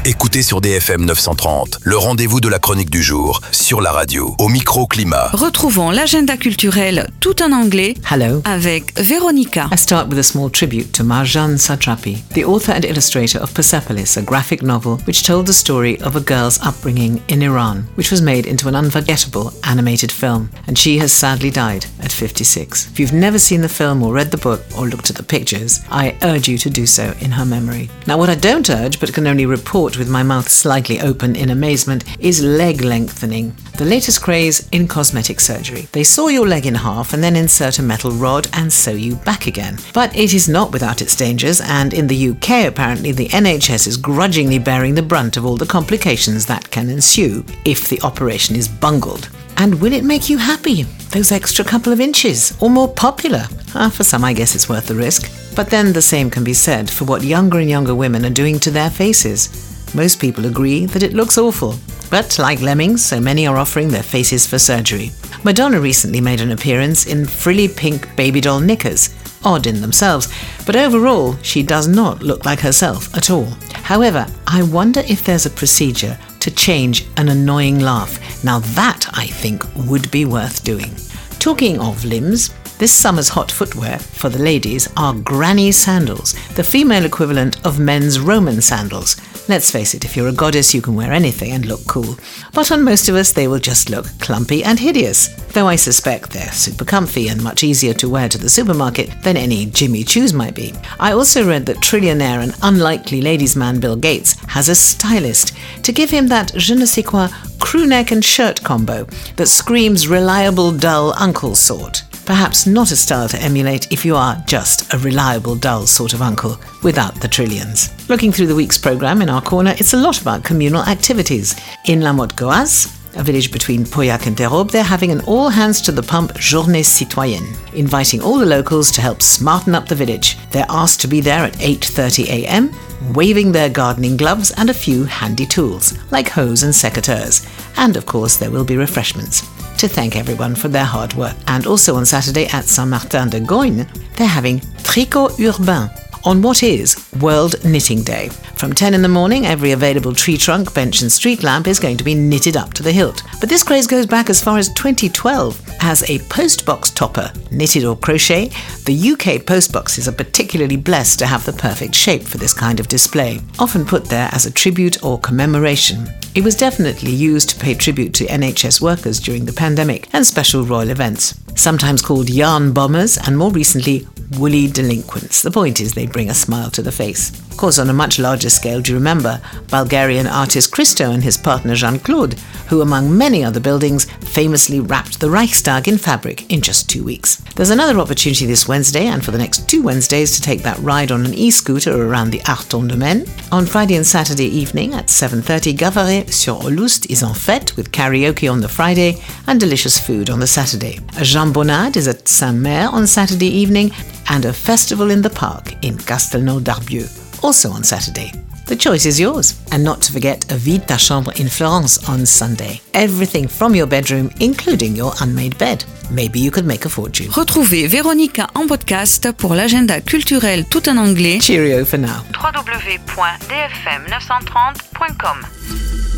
Écoutez sur DFM 930, le rendez-vous de la chronique du jour, sur la radio, au micro-climat. Retrouvons l'agenda culturel tout en anglais. Hello. Avec Véronica. I start with a small tribute to Marjane Satrapi, the author and illustrator of Persepolis, a graphic novel which told the story of a girl's upbringing in Iran, which was made into an unforgettable animated film. And she has sadly died at 56. If you've never seen the film or read the book or looked at the pictures, I urge you to do so in her memory. Now, what I don't urge, but can only report with my mouth slightly open in amazement, is leg lengthening, the latest craze in cosmetic surgery. They saw your leg in half and then insert a metal rod and sew you back again. But it is not without its dangers, and in the UK apparently the NHS is grudgingly bearing the brunt of all the complications that can ensue if the operation is bungled. And will it make you happy? Those extra couple of inches? Or more popular? For some I guess it's worth the risk. But then the same can be said for what younger and younger women are doing to their faces. Most people agree that it looks awful. But like lemmings, so many are offering their faces for surgery. Madonna recently made an appearance in frilly pink baby doll knickers. Odd in themselves, but overall she does not look like herself at all. However, I wonder if there's a procedure to change an annoying laugh. Now that, I think, would be worth doing. Talking of limbs, this summer's hot footwear for the ladies are granny sandals, the female equivalent of men's Roman sandals. Let's face it, if you're a goddess, you can wear anything and look cool. But on most of us, they will just look clumpy and hideous, though I suspect they're super comfy and much easier to wear to the supermarket than any Jimmy Choos might be. I also read that trillionaire and unlikely ladies' man Bill Gates has a stylist to give him that je ne sais quoi crew neck and shirt combo that screams reliable dull uncle sort. Perhaps not a style to emulate if you are just a reliable, dull sort of uncle without the trillions. Looking through the week's programme in our corner, it's a lot about communal activities. In La Motte-Goaz, a village between Pauillac and Terraube, they're having an all-hands-to-the-pump journée citoyenne, inviting all the locals to help smarten up the village. They're asked to be there at 8:30 a.m, waving their gardening gloves and a few handy tools, like hoes and secateurs. And of course, there will be refreshments to thank everyone for their hard work. And also on Saturday at Saint-Martin-de-Goyne, they're having Tricot Urbain on what is World Knitting Day. From 10 in the morning, every available tree trunk, bench and street lamp is going to be knitted up to the hilt. But this craze goes back as far as 2012. As a postbox topper, knitted or crochet, the UK postboxes are particularly blessed to have the perfect shape for this kind of display, often put there as a tribute or commemoration. It was definitely used to pay tribute to NHS workers during the pandemic and special royal events, sometimes called yarn bombers and more recently woolly delinquents. The point is they bring a smile to the face. Of course, on a much larger scale, do you remember Bulgarian artist Christo and his partner Jean-Claude, who among many other buildings famously wrapped the Reichstag in fabric in just 2 weeks. There's another opportunity this Wednesday and for the next 2 Wednesdays to take that ride on an e-scooter around the Arton Domaine. On Friday and Saturday evening at 7:30, Gavaret-sur-Oloust is en fête with karaoke on the Friday and delicious food on the Saturday. A jambonade is at Saint-Mer on Saturday evening and a festival in the park in Castelnau-d'Arbieu, also on Saturday. The choice is yours. And not to forget a Vide ta chambre in Florence on Sunday. Everything from your bedroom, including your unmade bed. Maybe you could make a fortune. Retrouvez Véronica en podcast pour l'agenda culturel tout en anglais. Cheerio for now. www.dfm930.com